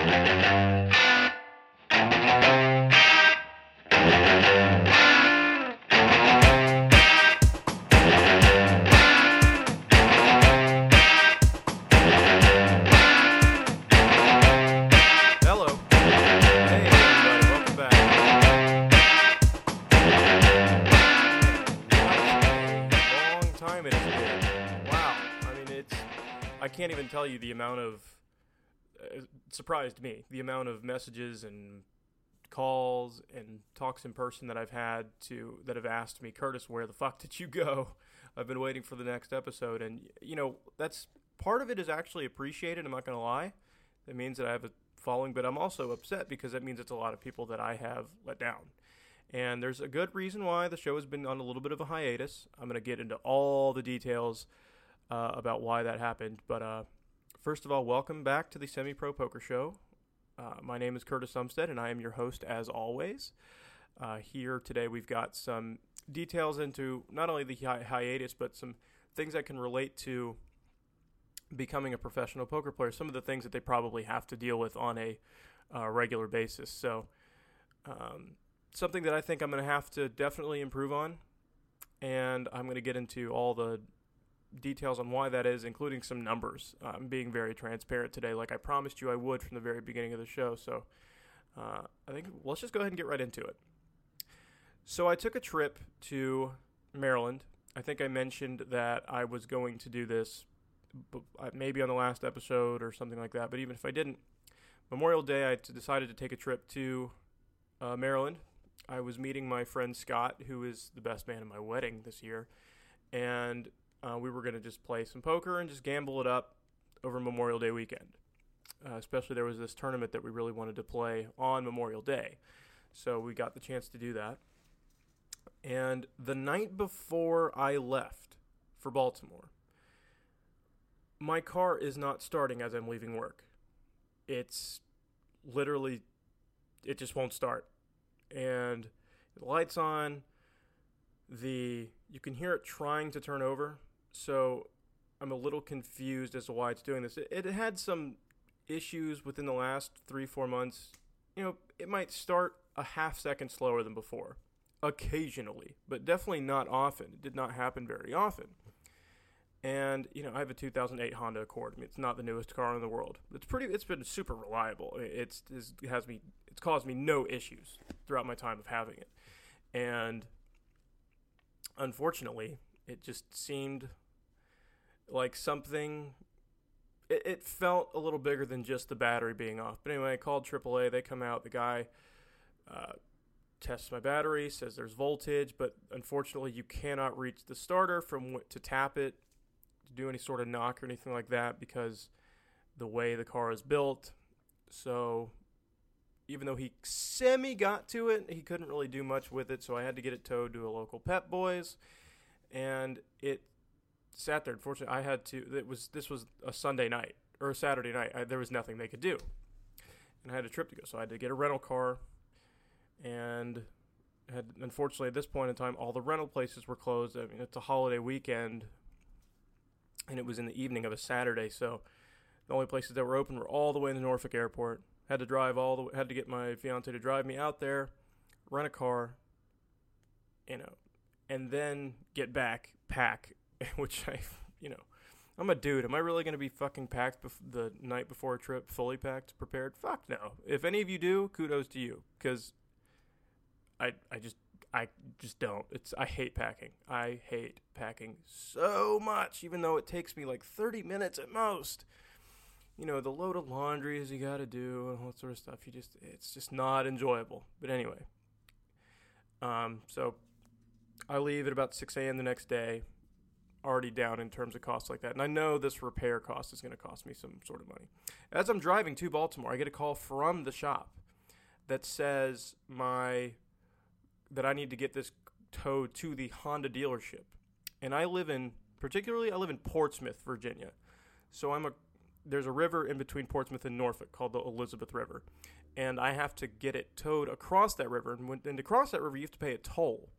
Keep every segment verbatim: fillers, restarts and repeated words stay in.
Can't even tell you the amount of uh, surprised me the amount of messages and calls and talks in person that I've had to that have asked me, Curtis, where the fuck did you go? I've been waiting for the next episode, and you know that's part of it is actually appreciated. I'm not gonna lie, that means that I have a following, but I'm also upset because that means it's a lot of people that I have let down. And there's a good reason why the show has been on a little bit of a hiatus. I'm gonna get into all the details Uh, about why that happened. But uh, first of all, welcome back to the Semi-Pro Poker Show. Uh, my name is Curtis Umstead, and I am your host as always. Uh, here today we've got some details into not only the hi- hiatus, but some things that can relate to becoming a professional poker player, some of the things that they probably have to deal with on a uh, regular basis. So um, something that I think I'm going to have to definitely improve on, and I'm going to get into all the details on why that is, including some numbers. Uh, I'm being very transparent today, like I promised you I would from the very beginning of the show. So uh, I think let's just go ahead and get right into it. So I took a trip to Maryland. I think I mentioned that I was going to do this maybe on the last episode or something like that, but even if I didn't, Memorial Day I t- decided to take a trip to uh, Maryland. I was meeting my friend Scott, who is the best man at my wedding this year, and Uh, we were going to just play some poker and just gamble it up over Memorial Day weekend. Uh, especially there was this tournament that we really wanted to play on Memorial Day. So we got the chance to do that. And the night before I left for Baltimore, my car is not starting as I'm leaving work. It's literally, it just won't start. And the light's on, the you can hear it trying to turn over. So I'm a little confused as to why it's doing this. It, it had some issues within the last three, four months. You know, it might start a half second slower than before, occasionally, but definitely not often. It did not happen very often. And, you know, I have a two thousand eight Honda Accord. I mean, it's not the newest car in the world. It's pretty, it's been super reliable. It's, it's, it has me, it's caused me no issues throughout my time of having it. And unfortunately, it just seemed like something, it, it felt a little bigger than just the battery being off. But anyway, I called triple A. They come out. The guy uh, tests my battery, says there's voltage, but unfortunately you cannot reach the starter from w- to tap it, to do any sort of knock or anything like that because the way the car is built. So even though he semi got to it, he couldn't really do much with it, so I had to get it towed to a local Pep Boys, and it sat there. Unfortunately, I had to. It was this was a Sunday night or a Saturday night. I, there was nothing they could do, and I had a trip to go, so I had to get a rental car, and had unfortunately at this point in time, all the rental places were closed. I mean, it's a holiday weekend, and it was in the evening of a Saturday, so the only places that were open were all the way in the Norfolk Airport. Had to drive all the had to get my fiance to drive me out there, rent a car, you know, and then get back, pack, which I, you know, I'm a dude. Am I really going to be fucking packed bef- the night before a trip, fully packed, prepared? Fuck no. If any of you do, kudos to you, because I I just I just don't. It's I hate packing. I hate packing so much, even though it takes me like thirty minutes at most. You know, the load of laundries you got to do and all that sort of stuff. You just, it's just not enjoyable. But anyway, um, so I leave at about six a.m. the next day, already down in terms of costs like that. And I know this repair cost is going to cost me some sort of money. As I'm driving to Baltimore, I get a call from the shop that says my, that I need to get this towed to the Honda dealership. And I live in, particularly, I live in Portsmouth, Virginia. So I'm a, there's a river in between Portsmouth and Norfolk called the Elizabeth River. And I have to get it towed across that river. And, when, and to cross that river, you have to pay a toll.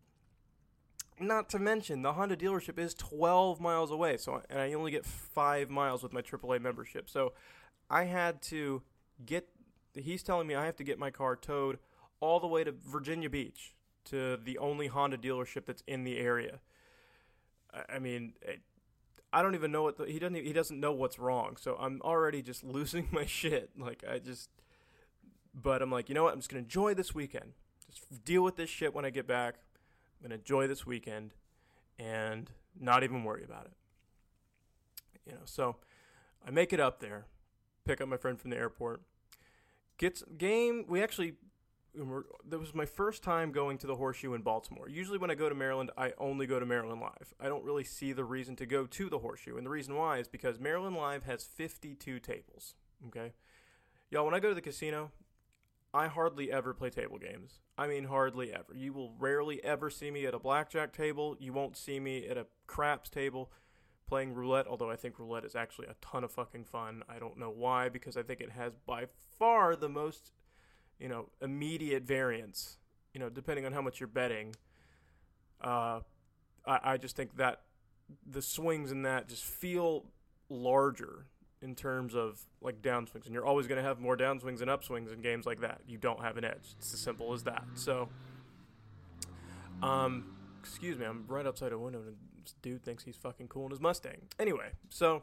Not to mention, the Honda dealership is twelve miles away. So, and I only get five miles with my triple A membership. So I had to get he's telling me I have to get my car towed all the way to Virginia Beach, to the only Honda dealership that's in the area. I, I mean, it, I don't even know what the, he doesn't he doesn't know what's wrong. So I'm already just losing my shit. Like I just, but I'm like, you know what? I'm just gonna enjoy this weekend. Just deal with this shit when I get back. I'm gonna enjoy this weekend and not even worry about it. You know, so I make it up there, pick up my friend from the airport. Gets game. We actually. That was my first time going to the Horseshoe in Baltimore. Usually when I go to Maryland, I only go to Maryland Live. I don't really see the reason to go to the Horseshoe. And the reason why is because Maryland Live has fifty-two tables. Okay? Y'all, when I go to the casino, I hardly ever play table games. I mean, hardly ever. You will rarely ever see me at a blackjack table. You won't see me at a craps table playing roulette, although I think roulette is actually a ton of fucking fun. I don't know why, because I think it has by far the most, you know, immediate variance, you know, depending on how much you're betting. Uh, I, I just think that the swings in that just feel larger in terms of, like, downswings. And you're always going to have more downswings than upswings in games like that. You don't have an edge. It's as simple as that. So, um, excuse me, I'm right outside a window, and this dude thinks he's fucking cool in his Mustang. Anyway, so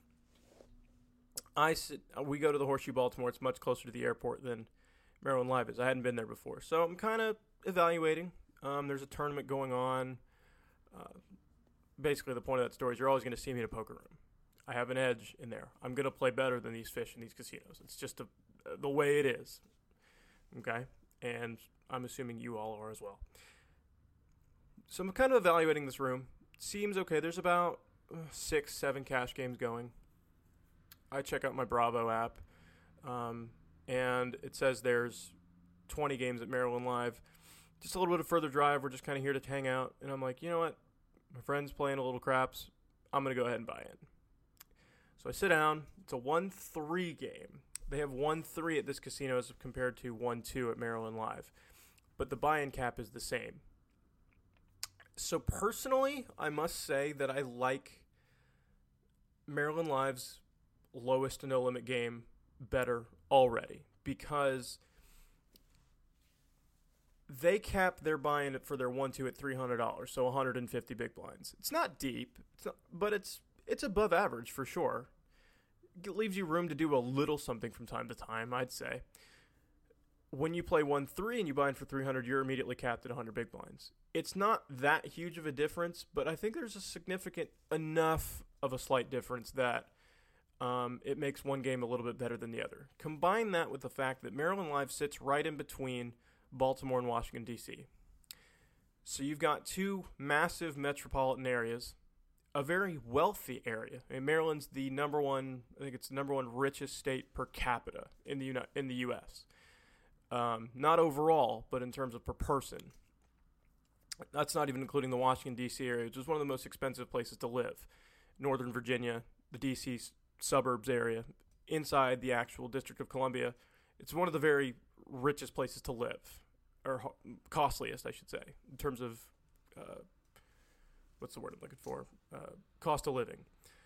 I sit, we go to the Horseshoe Baltimore. It's much closer to the airport than Maryland Live is. I hadn't been there before. So I'm kind of evaluating. Um, there's a tournament going on. Uh, basically, the point of that story is you're always going to see me in a poker room. I have an edge in there. I'm going to play better than these fish in these casinos. It's just a, uh, the way it is. Okay? And I'm assuming you all are as well. So I'm kind of evaluating this room. Seems okay. There's about uh, six, seven cash games going. I check out my Bravo app. Um... And it says there's twenty games at Maryland Live. Just a little bit of further drive. We're just kind of here to hang out. And I'm like, you know what? My friend's playing a little craps. I'm going to go ahead and buy in. So I sit down. It's a one three game. They have one three at this casino as compared to one two at Maryland Live. But the buy-in cap is the same. So personally, I must say that I like Maryland Live's lowest to no limit game better already, because they cap their buy-in for their one two at three hundred dollars, so one hundred fifty big blinds. It's not deep, it's not, but it's it's above average for sure. It leaves you room to do a little something from time to time, I'd say. When you play one three and you buy in for three hundred, you're immediately capped at one hundred big blinds. It's not that huge of a difference, but I think there's a significant enough of a slight difference that Um, it makes one game a little bit better than the other. Combine that with the fact that Maryland Live sits right in between Baltimore and Washington, D C. So you've got two massive metropolitan areas, a very wealthy area. I mean, Maryland's the number one, I think it's the number one richest state per capita in the Uni- in the U S. Um, not overall, but in terms of per person. That's not even including the Washington, D C area, which is one of the most expensive places to live. Northern Virginia, the D C suburbs area, inside the actual District of Columbia, it's one of the very richest places to live, or ho- costliest, I should say, in terms of, uh, what's the word I'm looking for, uh, cost of living.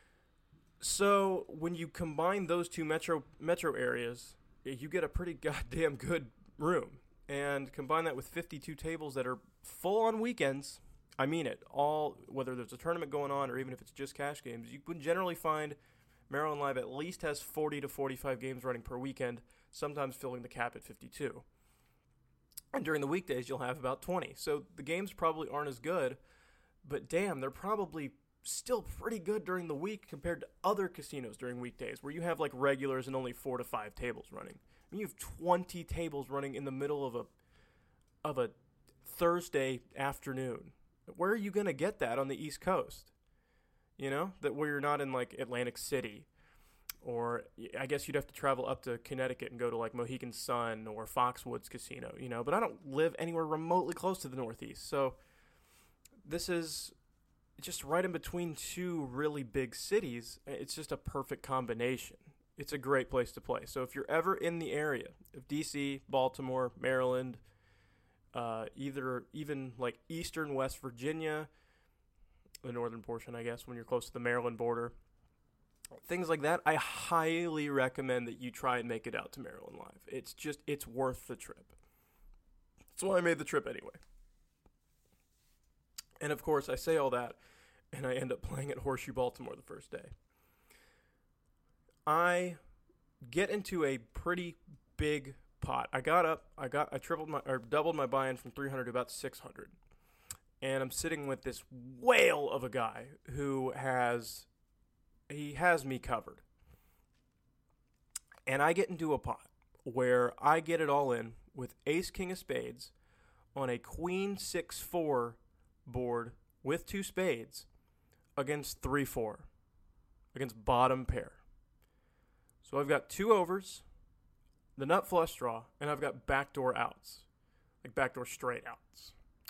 So when you combine those two metro metro areas, you get a pretty goddamn good room, and combine that with fifty-two tables that are full on weekends. I mean it, all, whether there's a tournament going on or even if it's just cash games, you would generally find Maryland Live at least has forty to forty-five games running per weekend, sometimes filling the cap at fifty-two. And during the weekdays, you'll have about twenty. So the games probably aren't as good, but damn, they're probably still pretty good during the week compared to other casinos during weekdays, where you have like regulars and only four to five tables running. I mean, you have twenty tables running in the middle of a of a Thursday afternoon. Where are you going to get that on the East Coast? You know, that where you're not in like Atlantic City, or I guess you'd have to travel up to Connecticut and go to like Mohegan Sun or Foxwoods Casino, you know, but I don't live anywhere remotely close to the Northeast. So this is just right in between two really big cities. It's just a perfect combination. It's a great place to play. So if you're ever in the area of D C, Baltimore, Maryland, uh, either even like eastern West Virginia, the northern portion, I guess, when you're close to the Maryland border, things like that, I highly recommend that you try and make it out to Maryland Live. It's just, it's worth the trip. That's why I made the trip anyway. And of course, I say all that, and I end up playing at Horseshoe Baltimore the first day. I get into a pretty big pot. I got up, I got, I tripled my, or doubled my buy-in from three hundred to about six hundred. And I'm sitting with this whale of a guy who has, he has me covered. And I get into a pot where I get it all in with ace king of spades on a queen six four board with two spades against three four, against bottom pair. So I've got two overs, the nut flush draw, and I've got backdoor outs, like backdoor straight outs.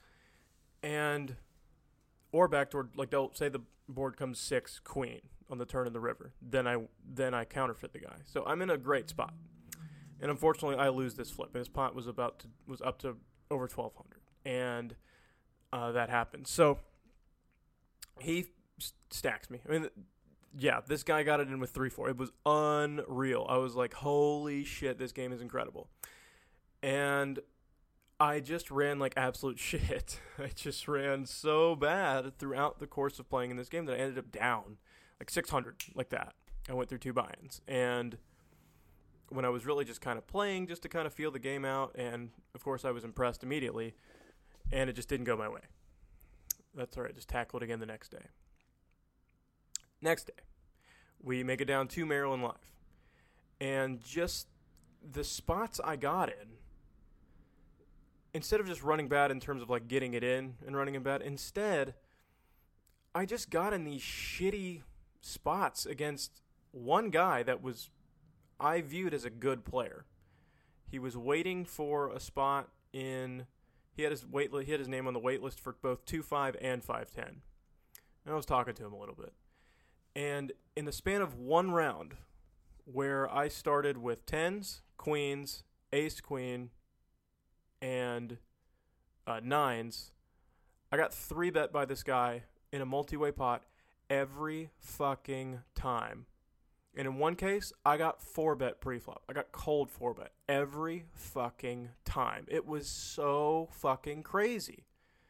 And, or backdoor, like they'll say the board comes six queen on the turn in the river. Then I, then I counterfeit the guy. So I'm in a great spot. And unfortunately I lose this flip. And his pot was about to, was up to over twelve hundred. And uh, that happened. So he st- stacks me. I mean, yeah, this guy got it in with three four. It was unreal. I was like, holy shit, this game is incredible. And I just ran like absolute shit. I just ran so bad throughout the course of playing in this game that I ended up down like six hundred, like that. I went through two buy-ins. And when I was really just kind of playing just to kind of feel the game out, and of course I was impressed immediately, and it just didn't go my way. That's all right. Just tackle it again the next day. Next day, we make it down to Maryland Live. And just the spots I got in, instead of just running bad in terms of like getting it in and running in bad, instead, I just got in these shitty spots against one guy that was, I viewed as a good player. He was waiting for a spot in, he had his wait, he had his name on the wait list for both two five and five ten. And I was talking to him a little bit. And in the span of one round, where I started with tens, queens, ace, queen, and uh, nines, I got three bet by this guy in a multi-way pot every fucking time. And in one case, I got four bet pre-flop. I got cold four bet every fucking time. It was so fucking crazy.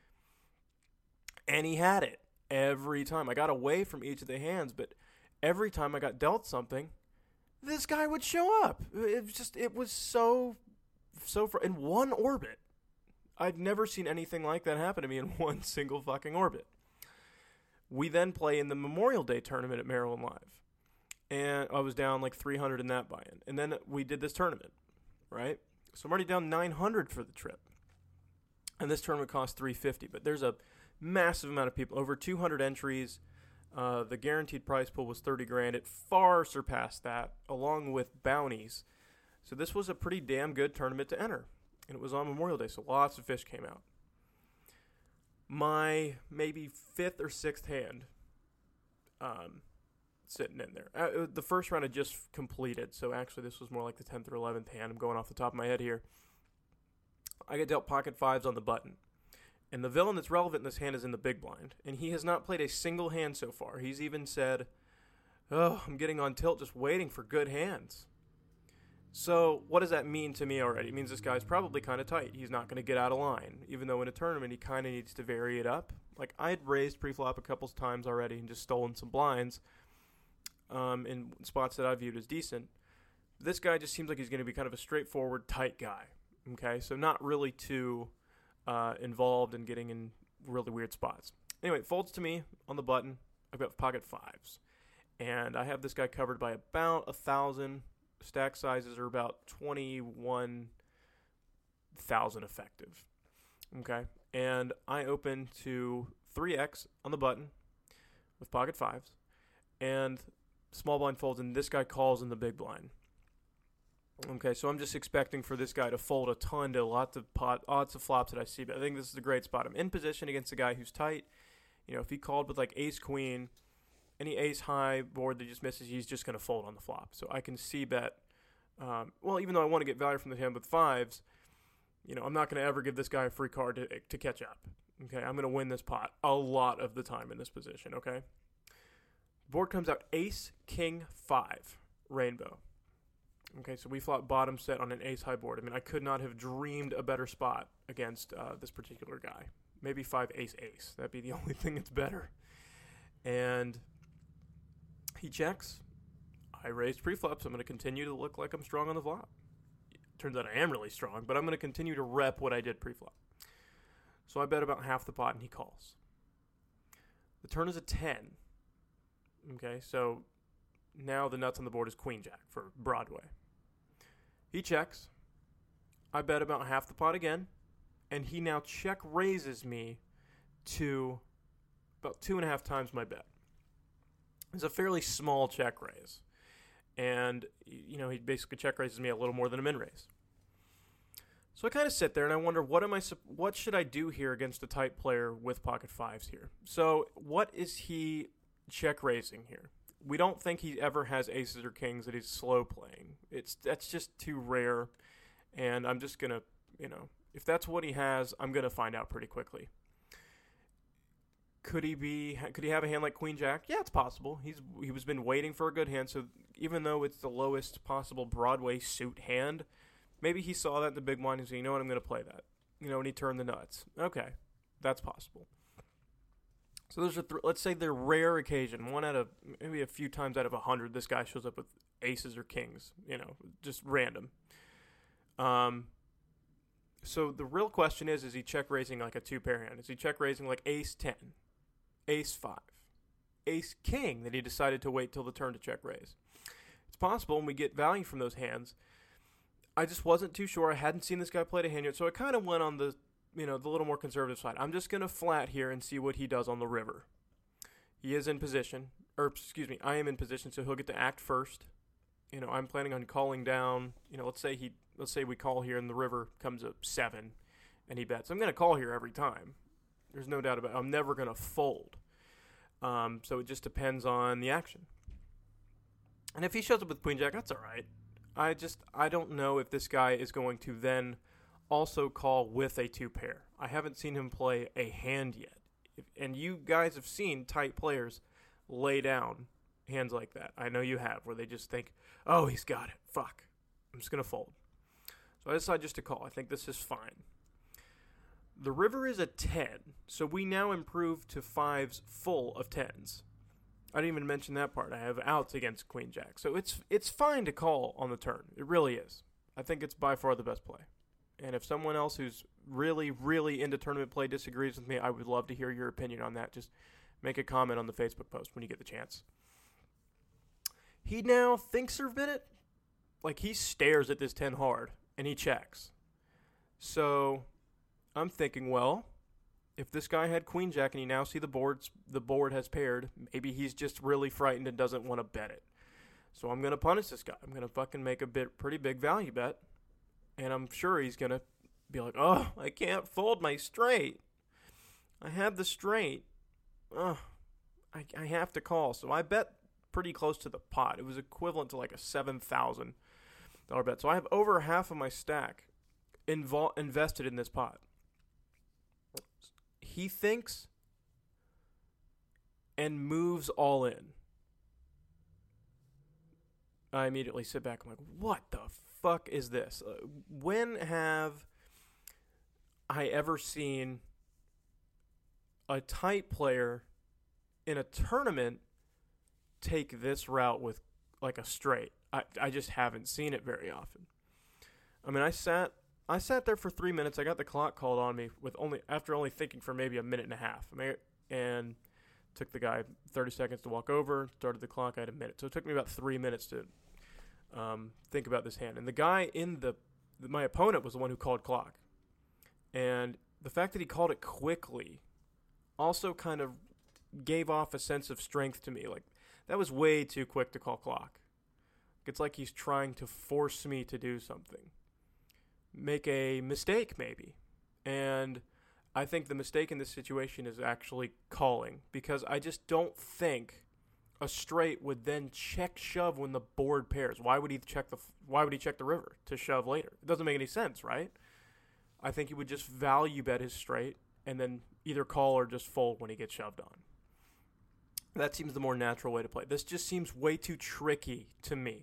And he had it every time. I got away from each of the hands, but every time I got dealt something, this guy would show up. It was just, it was so, so, fr- in one orbit. I've never seen anything like that happen to me in one single fucking orbit. We then play in the Memorial Day tournament at Maryland Live. And I was down like three hundred in that buy-in. And then we did this tournament, right? So I'm already down nine hundred for the trip. And this tournament cost three hundred fifty dollars. But there's a massive amount of people, over two hundred entries. Uh, the guaranteed prize pool was thirty grand. It far surpassed that, along with bounties. So this was a pretty damn good tournament to enter. And it was on Memorial Day, so lots of fish came out. My maybe fifth or sixth hand, um, sitting in there. Uh, the first round had just completed, so actually this was more like the tenth or eleventh hand. I'm going off the top of my head here. I get dealt pocket fives on the button. And the villain that's relevant in this hand is in the big blind. And he has not played a single hand so far. He's even said, oh, I'm getting on tilt just waiting for good hands. So what does that mean to me already? It means this guy's probably kind of tight. He's not going to get out of line, even though in a tournament he kind of needs to vary it up. Like, I had raised pre-flop a couple times already and just stolen some blinds um, in spots that I viewed as decent. This guy just seems like he's going to be kind of a straightforward, tight guy. Okay, so not really too uh, involved in getting in really weird spots. Anyway, it folds to me on the button. I've got pocket fives. And I have this guy covered by about a thousand. Stack sizes are about twenty-one thousand effective. Okay. And I open to three X on the button with pocket fives. And small blind folds, and this guy calls in the big blind. Okay, so I'm just expecting for this guy to fold a ton to lots of pot, lots of flops that I see. But I think this is a great spot. I'm in position against a guy who's tight. You know, if he called with like ace queen, any ace high board that just misses, he's just going to fold on the flop. So I can see bet. Um, well, even though I want to get value from the hand with fives, you know, I'm not going to ever give this guy a free card to to catch up. Okay, I'm going to win this pot a lot of the time in this position. Okay, Board comes out ace, king, five, rainbow. Okay, so we flop bottom set on an ace high board. I mean, I could not have dreamed a better spot against uh, this particular guy. Maybe five, ace, ace. That'd be the only thing that's better. And he checks. I raised pre-flop, so I'm going to continue to look like I'm strong on the flop. Turns out I am really strong, but I'm going to continue to rep what I did pre-flop. So I bet about half the pot, and he calls. The turn is a ten. Okay, so now the nuts on the board is queen jack for Broadway. He checks. I bet about half the pot again, and he now check raises me to about two and a half times my bet. It's a fairly small check raise. And, you know, he basically check raises me a little more than a min raise. So I kind of sit there and I wonder, what am I? What should I do here against a tight player with pocket fives here? So what is he check raising here? We don't think he ever has aces or kings that he's slow playing. It's that's just too rare, and I'm just gonna, you know, if that's what he has, I'm gonna find out pretty quickly. Could he be? Could he have a hand like queen jack? Yeah, it's possible. He's he was been waiting for a good hand, so even though it's the lowest possible Broadway suit hand, maybe he saw that in the big blind and said, you know what, I'm gonna play that. You know, and he turned the nuts. Okay, that's possible. So those are, th- let's say they're rare occasion. One out of, maybe a few times out of a hundred, this guy shows up with aces or kings, you know, just random. Um, so the real question is, is he check raising like a two pair hand? Is he check raising like ace ten, ace five, ace king that he decided to wait till the turn to check raise? It's possible, and we get value from those hands. I just wasn't too sure. I hadn't seen this guy play a hand yet, so I kind of went on the, you know, the little more conservative side. I'm just going to flat here and see what he does on the river. He is in position, or excuse me, I am in position, so he'll get to act first. You know, I'm planning on calling down, you know, let's say he, let's say we call here and the river comes up seven and he bets. I'm going to call here every time. There's no doubt about it. I'm never going to fold. Um, so it just depends on the action. And if he shows up with queen jack, that's all right. I just, I don't know if this guy is going to then also call with a two pair. I haven't seen him play a hand yet. If, and you guys have seen tight players lay down hands like that. I know you have, where they just think, oh, he's got it. Fuck. I'm just going to fold. So I decided just to call. I think this is fine. The river is a ten, so we now improve to fives full of tens. I didn't even mention that part. I have outs against queen jack. So it's it's fine to call on the turn. It really is. I think it's by far the best play. And if someone else who's really, really into tournament play disagrees with me, I would love to hear your opinion on that. Just make a comment on the Facebook post when you get the chance. He now thinks of it. Like, he stares at this ten hard, and he checks. So I'm thinking, well, if this guy had queen jack and you now see the boards, the board has paired, maybe he's just really frightened and doesn't want to bet it. So I'm going to punish this guy. I'm going to fucking make a bit, pretty big value bet. And I'm sure he's going to be like, oh, I can't fold my straight. I have the straight. Oh, I, I have to call. So I bet pretty close to the pot. It was equivalent to like a seven thousand dollars bet. So I have over half of my stack invol- invested in this pot. He thinks and moves all in. I immediately sit back. I'm like, what the fuck is this? Uh, when have I ever seen a tight player in a tournament take this route with like a straight? I, I just haven't seen it very often. I mean, I sat I sat there for three minutes. I got the clock called on me with only after only thinking for maybe a minute and a half. I mean, and took the guy thirty seconds to walk over. Started the clock. I had a minute, so it took me about three minutes to um, think about this hand. And the guy in the, the my opponent was the one who called clock, and the fact that he called it quickly also kind of gave off a sense of strength to me. Like, that was way too quick to call clock. It's like he's trying to force me to do something. Make a mistake, maybe. And I think the mistake in this situation is actually calling, because I just don't think a straight would then check shove when the board pairs. Why would he check the why would he check the river to shove later? It doesn't make any sense, right? I think he would just value bet his straight and then either call or just fold when he gets shoved on. That seems the more natural way to play. This just seems way too tricky to me.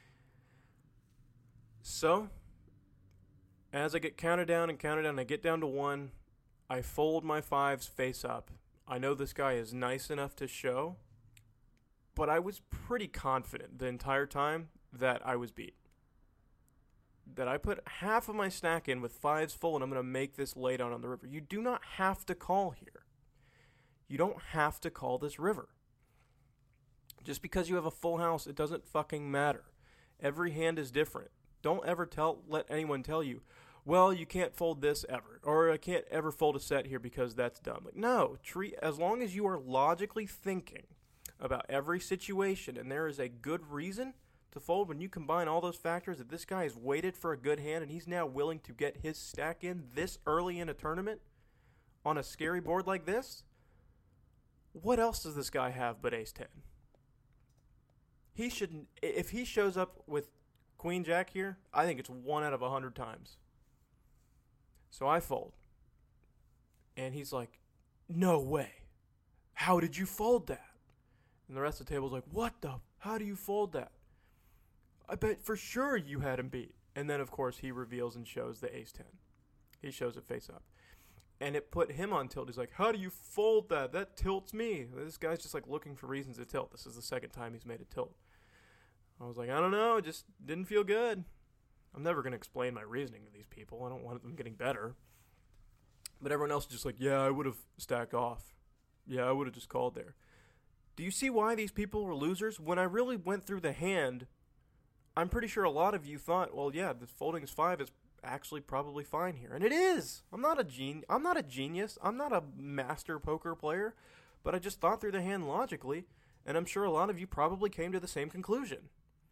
So, as I get counted down and counted down, I get down to one. I fold my fives face up. I know this guy is nice enough to show, but I was pretty confident the entire time that I was beat. That I put half of my stack in with fives full and I'm going to make this laydown on the river. You do not have to call here. You don't have to call this river. Just because you have a full house, it doesn't fucking matter. Every hand is different. Don't ever tell let anyone tell you, well, you can't fold this ever, or I can't ever fold a set here because that's dumb. Like, no, treat as long as you are logically thinking about every situation and there is a good reason to fold, when you combine all those factors that this guy has waited for a good hand and he's now willing to get his stack in this early in a tournament on a scary board like this, what else does this guy have but ace ten? He shouldn't. If he shows up with queen jack here, I think it's one out of a hundred times. So I fold. And he's like, no way. How did you fold that? And the rest of the table's like, what the? How do you fold that? I bet for sure you had him beat. And then, of course, he reveals and shows the ace ten. He shows it face up. And it put him on tilt. He's like, how do you fold that? That tilts me. This guy's just like looking for reasons to tilt. This is the second time he's made a tilt. I was like, I don't know. It just didn't feel good. I'm never going to explain my reasoning to these people. I don't want them getting better. But everyone else is just like, yeah, I would have stacked off. Yeah, I would have just called there. Do you see why these people were losers? When I really went through the hand, I'm pretty sure a lot of you thought, well, yeah, this folding is five is actually probably fine here. And it is. I'm not a gen- I'm not a genius. I'm not a master poker player. But I just thought through the hand logically. And I'm sure a lot of you probably came to the same conclusion.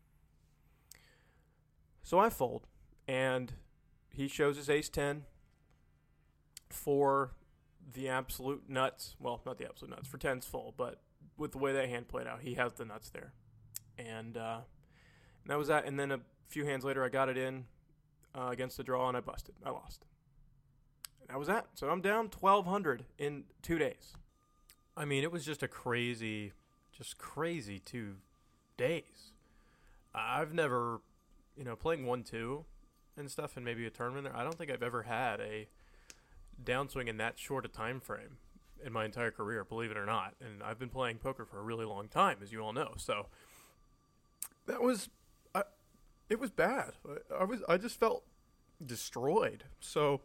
So I fold, and he shows his ace ten for the absolute nuts. Well, not the absolute nuts, for tens full, but with the way that hand played out, he has the nuts there. And, uh, and that was that. And then a few hands later, I got it in uh, against the draw, and I busted. I lost. And that was that. So I'm down twelve hundred in two days. I mean, it was just a crazy, just crazy two days. I've never... You know, playing one two and stuff and maybe a tournament there, I don't think I've ever had a downswing in that short a time frame in my entire career, believe it or not. And I've been playing poker for a really long time, as you all know. So that was, I, it was bad. I, I was, I just felt destroyed. So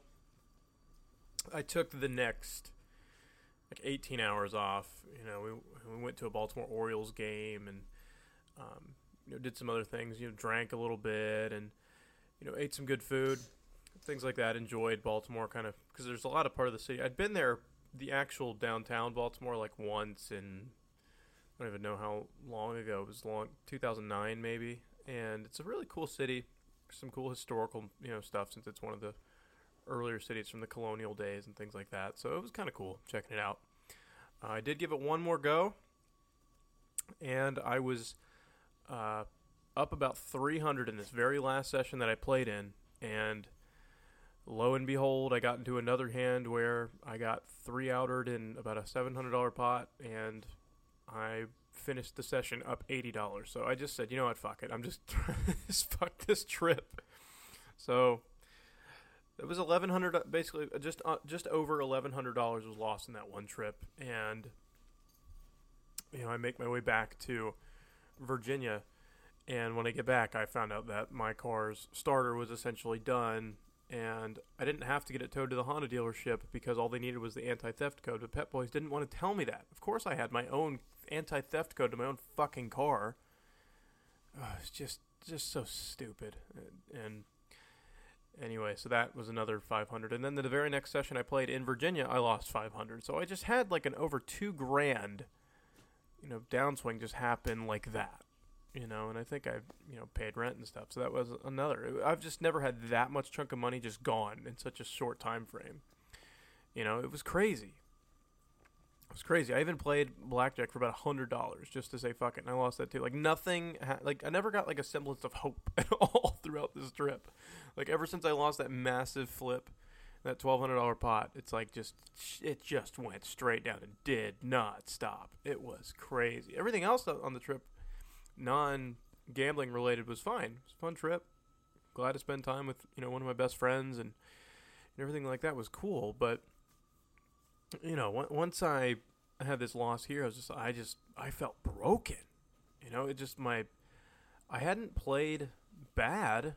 I took the next like eighteen hours off. You know, we we went to a Baltimore Orioles game and um, you know, did some other things, you know, drank a little bit and, you know, ate some good food, things like that. Enjoyed Baltimore kind of, because there's a lot of part of the city. I'd been there, the actual downtown Baltimore, like once in, I don't even know how long ago. It was long, two thousand nine maybe. And it's a really cool city. Some cool historical, you know, stuff since it's one of the earlier cities from the colonial days and things like that. So it was kind of cool checking it out. Uh, I did give it one more go. And I was... Uh, up about three hundred in this very last session that I played in, and lo and behold, I got into another hand where I got three outered in about a seven hundred dollars pot, and I finished the session up eighty dollars. So I just said, you know what, fuck it. I'm just, just fuck this trip. So it was eleven hundred dollars, basically just uh, just over eleven hundred dollars was lost in that one trip, and you know, I make my way back to Virginia, and when I get back, I found out that my car's starter was essentially done, and I didn't have to get it towed to the Honda dealership because all they needed was the anti-theft code, but Pep Boys didn't want to tell me that. Of course I had my own anti-theft code to my own fucking car. Uh, it's just just so stupid. And, and anyway, so that was another five hundred, and then the very next session I played in Virginia, I lost five hundred, so I just had like an over two grand you know, downswing just happened like that, you know, and I think I, you know, paid rent and stuff. So that was another. I've just never had that much chunk of money just gone in such a short time frame. You know, it was crazy. It was crazy. I even played blackjack for about a hundred dollars just to say fuck it, and I lost that too. Like nothing, ha- like I never got like a semblance of hope at all throughout this trip. Like ever since I lost that massive flip That twelve hundred dollars pot, it's like just, it just went straight down and did not stop. It was crazy. Everything else on the trip, non-gambling related, was fine. It was a fun trip. Glad to spend time with, you know, one of my best friends, and, and everything like that was cool. But, you know, w- once I had this loss here, I was just, I just, I felt broken. You know, it just, my, I hadn't played bad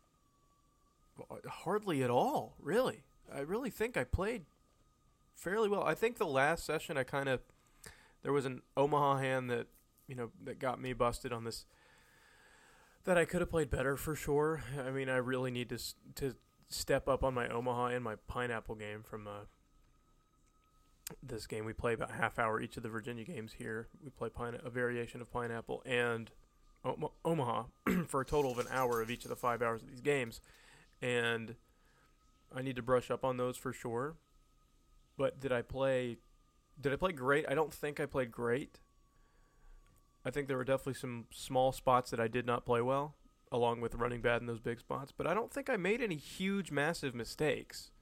hardly at all, really. I really think I played fairly well. I think the last session I kind of, there was an Omaha hand that, you know, that got me busted on this, that I could have played better for sure. I mean, I really need to to step up on my Omaha and my Pineapple game from uh, this game. We play about half hour each of the Virginia games here. We play pine- a variation of Pineapple and o- Omaha for a total of an hour of each of the five hours of these games. And I need to brush up on those for sure. But did I play did I play great? I don't think I played great. I think there were definitely some small spots that I did not play well, along with running bad in those big spots. But I don't think I made any huge, massive mistakes.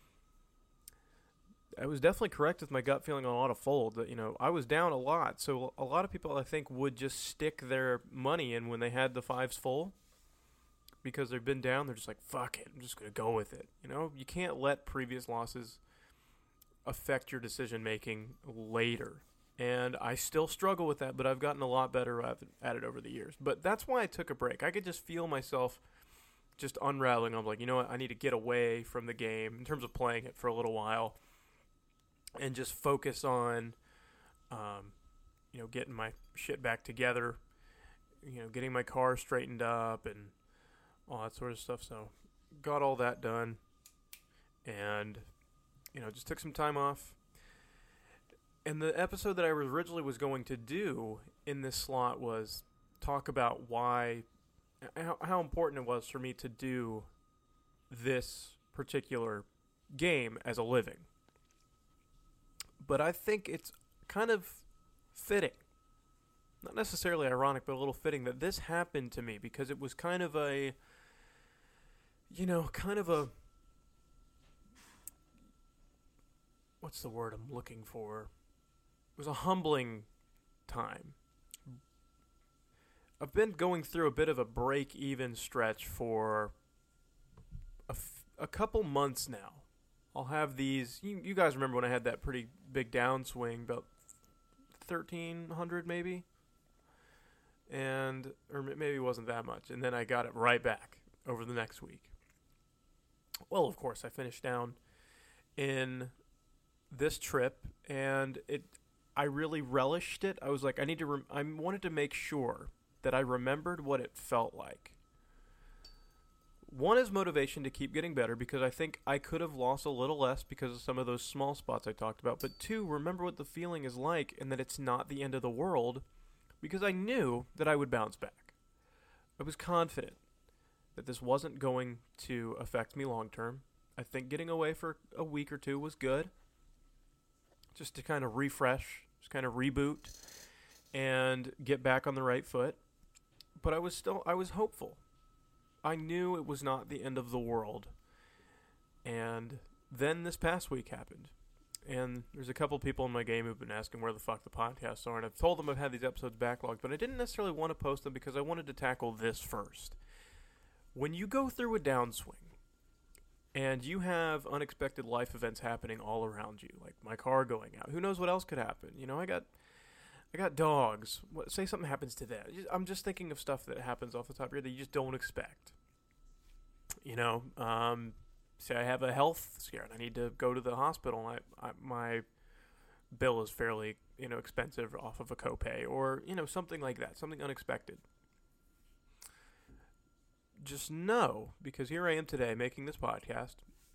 I was definitely correct with my gut feeling on a lot of fold. That, you know, I was down a lot. So a lot of people, I think, would just stick their money in when they had the fives full. Because they've been down, they're just like, fuck it, I'm just going to go with it. You know, you can't let previous losses affect your decision-making later. And I still struggle with that, but I've gotten a lot better at, at it over the years. But that's why I took a break. I could just feel myself just unraveling. I'm like, you know what, I need to get away from the game in terms of playing it for a little while and just focus on, um, you know, getting my shit back together, you know, getting my car straightened up and all that sort of stuff. So got all that done and, you know, just took some time off. And the episode that I originally was going to do in this slot was talk about why, how, how important it was for me to do this particular game as a living. But I think it's kind of fitting, not necessarily ironic, but a little fitting that this happened to me because it was kind of a, you know, kind of a, what's the word I'm looking for? It was a humbling time. I've been going through a bit of a break-even stretch for a, f- a couple months now. I'll have these, you, you guys remember when I had that pretty big downswing, about thirteen hundred maybe? And, or maybe it wasn't that much. And then I got it right back over the next week. Well, of course, I finished down in this trip, and it, I really relished it. I was like, I need to, rem- I wanted to make sure that I remembered what it felt like. One is motivation to keep getting better, because I think I could have lost a little less because of some of those small spots I talked about. But two, remember what the feeling is like and that it's not the end of the world, because I knew that I would bounce back. I was confident that this wasn't going to affect me long term. I think getting away for a week or two was good, just to kind of refresh, just kind of reboot, and get back on the right foot. But I was still, I was hopeful. I knew it was not the end of the world. And then this past week happened. And there's a couple people in my game who've been asking where the fuck the podcasts are. And I've told them I've had these episodes backlogged, but I didn't necessarily want to post them because I wanted to tackle this first. When you go through a downswing, and you have unexpected life events happening all around you, like my car going out, who knows what else could happen? You know, I got... I got dogs. What, say something happens to that. I'm just thinking of stuff that happens off the top of your head that you just don't expect. You know, um, say I have a health scare and I need to go to the hospital. And I, I, my bill is fairly, you know, expensive off of a copay, or, you know, something like that, something unexpected. Just know, because here I am today making this podcast,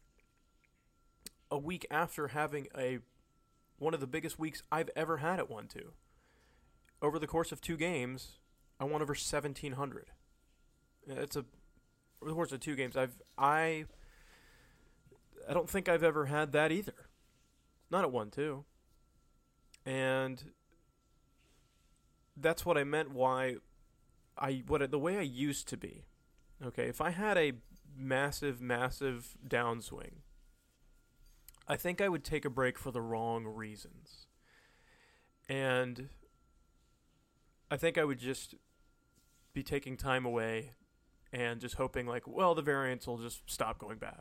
a week after having a one of the biggest weeks I've ever had at one two. Over the course of two games, I won over seventeen hundred. It's a over the course of two games. I've I I don't think I've ever had that either. Not at one two. And that's what I meant. Why I what the way I used to be. Okay, if I had a massive, massive downswing, I think I would take a break for the wrong reasons. And I think I would just be taking time away and just hoping like, well, the variants will just stop going bad.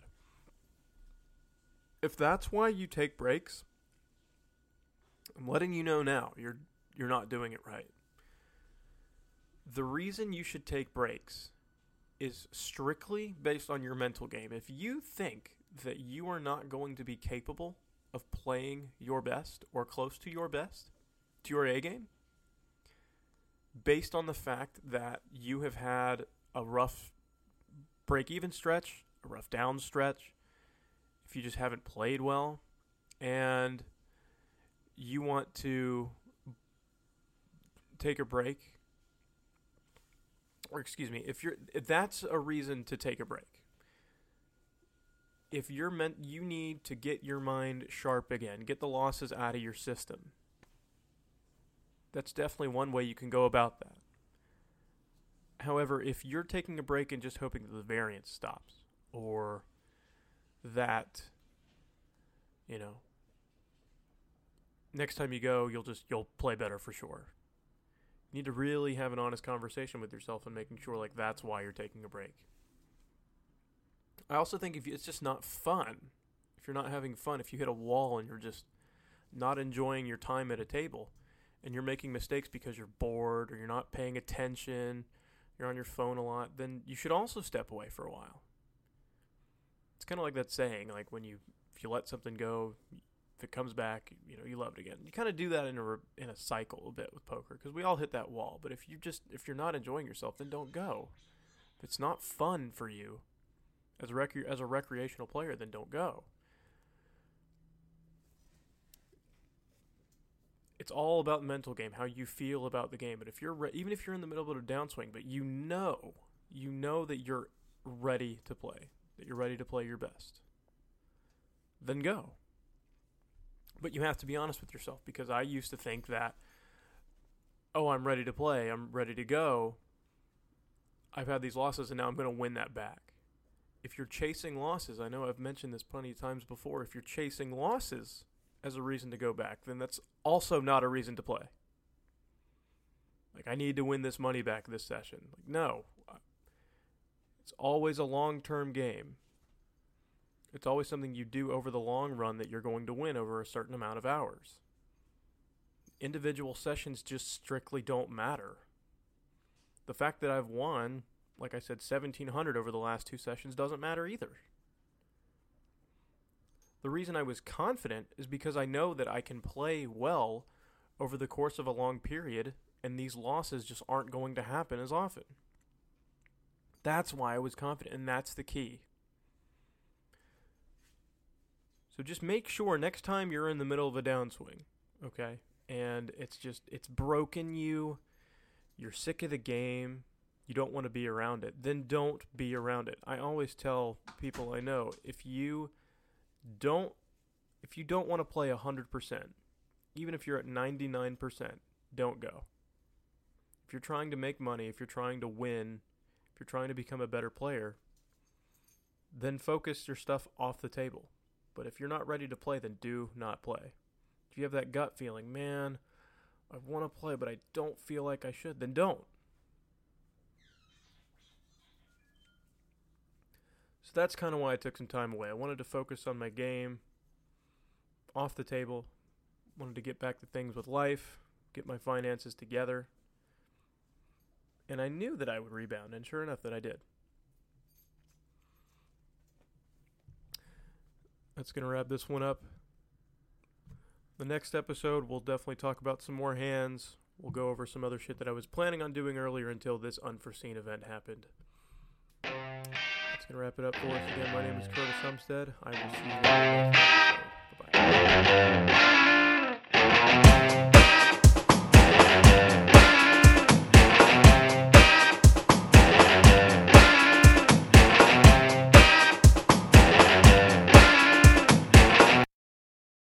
If that's why you take breaks, I'm letting you know now, you're you're not doing it right. The reason you should take breaks is strictly based on your mental game. If you think that you are not going to be capable of playing your best or close to your best, to your A game, based on the fact that you have had a rough break-even stretch, a rough down stretch, if you just haven't played well, and you want to take a break, or excuse me, if you're, if that's a reason to take a break. If you're meant, you need to get your mind sharp again, get the losses out of your system. That's definitely one way you can go about that. However, if you're taking a break and just hoping that the variance stops, or that, you know, next time you go, you'll just, you'll play better for sure. You need to really have an honest conversation with yourself and making sure, like, that's why you're taking a break. I also think if you, it's just not fun, if you're not having fun, if you hit a wall and you're just not enjoying your time at a table, and you're making mistakes because you're bored or you're not paying attention, you're on your phone a lot, then you should also step away for a while. It's kind of like that saying, like when you, if you let something go, if it comes back, you know, you love it again. You kind of do that in a re, in a cycle a bit with poker, because we all hit that wall. But if you just, if you're not enjoying yourself, then don't go. If it's not fun for you as a rec, as a recreational player, then don't go. It's all about the mental game, how you feel about the game. But if you're re- even if you're in the middle of a downswing, but you know, you know that you're ready to play, that you're ready to play your best, then go. But you have to be honest with yourself, because I used to think that, oh, I'm ready to play, I'm ready to go. I've had these losses, and now I'm going to win that back. If you're chasing losses, I know I've mentioned this plenty of times before, if you're chasing losses as a reason to go back, then that's also not a reason to play. Like, I need to win this money back this session. Like, no. It's always a long-term game. It's always something you do over the long run that you're going to win over a certain amount of hours. Individual sessions just strictly don't matter. The fact that I've won, like I said, seventeen hundred over the last two sessions doesn't matter either. The reason I was confident is because I know that I can play well over the course of a long period, and these losses just aren't going to happen as often. That's why I was confident, and that's the key. So just make sure next time you're in the middle of a downswing, okay, and it's just, it's broken you, you're sick of the game, you don't want to be around it, then don't be around it. I always tell people I know, if you don't, if you don't want to play one hundred percent, even if you're at ninety-nine percent, don't go. If you're trying to make money, if you're trying to win, if you're trying to become a better player, then focus your stuff off the table. But if you're not ready to play, then do not play. If you have that gut feeling, man, I want to play, but I don't feel like I should, then don't. So that's kind of why I took some time away. I wanted to focus on my game, off the table. Wanted to get back to things with life, get my finances together. And I knew that I would rebound, and sure enough that I did. That's going to wrap this one up. The next episode, we'll definitely talk about some more hands. We'll go over some other shit that I was planning on doing earlier until this unforeseen event happened. That's going to wrap it up for us. Again, my name is Curtis Umstead. I will see you in the next episode. Bye-bye.